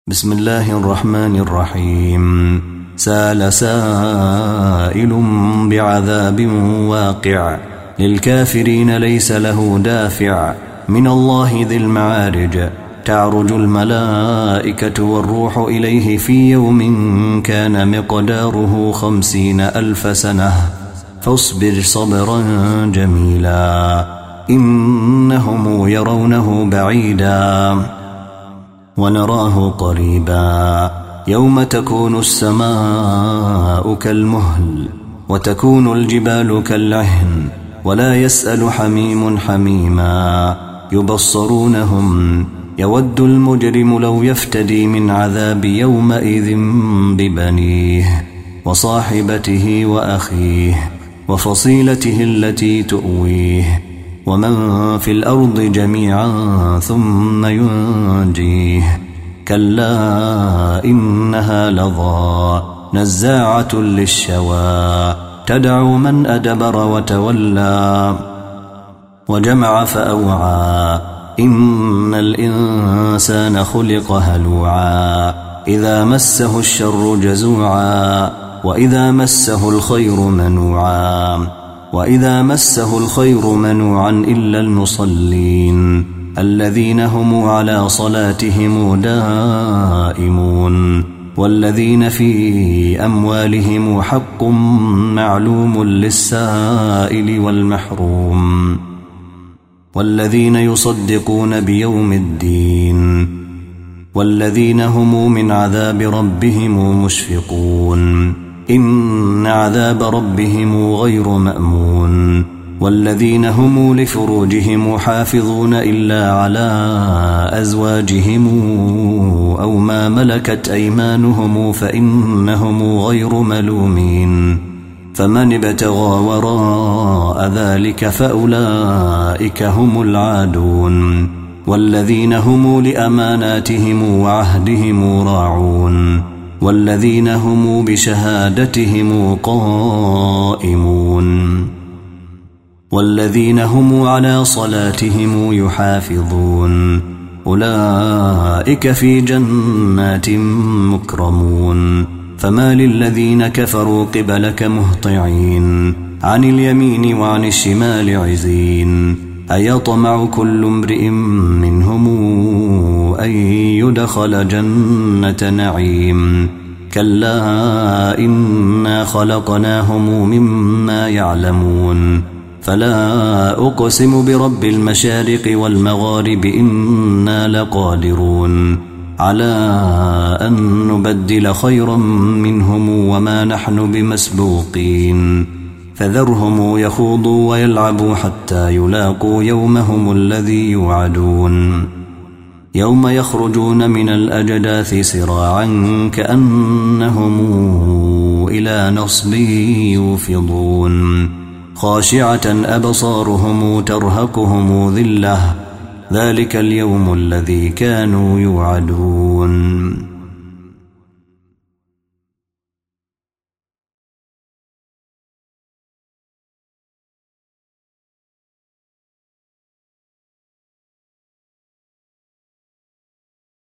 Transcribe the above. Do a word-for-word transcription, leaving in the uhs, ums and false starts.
بسم الله الرحمن الرحيم. سال سائل بعذاب واقع للكافرين ليس له دافع من الله ذي المعارج. تعرج الملائكة والروح إليه في يوم كان مقداره خمسين ألف سنة فاصبر صبرا جميلا إنهم يرونه بعيدا ونراه قريبا. يوم تكون السماء كالمهل وتكون الجبال كالعهن ولا يسأل حميم حميما يبصرونهم يود المجرم لو يفتدي من عذاب يومئذ ببنيه وصاحبته وأخيه وفصيلته التي تؤويه ومن في الأرض جميعا ثم ينجيه. كلا إنها لظى نزاعة للشوى تدعو من أدبر وتولى وجمع فأوعى. إن الإنسان خلق هلوعا إذا مسه الشر جزوعا وإذا مسه الخير منوعا وإذا مسه الخير منوعا إلا المصلين الذين هم على صلاتهم دائمون والذين في أموالهم حق معلوم للسائل والمحروم والذين يصدقون بيوم الدين والذين هم من عذاب ربهم مشفقون. إن عذاب ربهم غير مأمون. والذين هم لفروجهم حافظون إلا على أزواجهم أو ما ملكت أيمانهم فإنهم غير ملومين. فمن ابتغى وراء ذلك فأولئك هم العادون. والذين هم لأماناتهم وعهدهم راعون والذين هم بشهادتهم قائمون والذين هم على صلاتهم يحافظون أولئك في جنات مكرمون. فما للذين كفروا قبلك مهطعين عن اليمين وعن الشمال عزين. أيطمع كل امرئ منهم أن يدخل جنة نعيم كلا إنا خلقناهم مما يعلمون. فلا أقسم برب المشارق والمغارب إنا لقادرون على أن نبدل خيرا منهم وما نحن بمسبوقين. فذرهم يخوضوا ويلعبوا حتى يلاقوا يومهم الذي يوعدون. يوم يخرجون من الأجداث سراعا كأنهم إلى نصب يوفضون. خاشعة أبصارهم ترهقهم ذلة ذلك اليوم الذي كانوا يوعدون.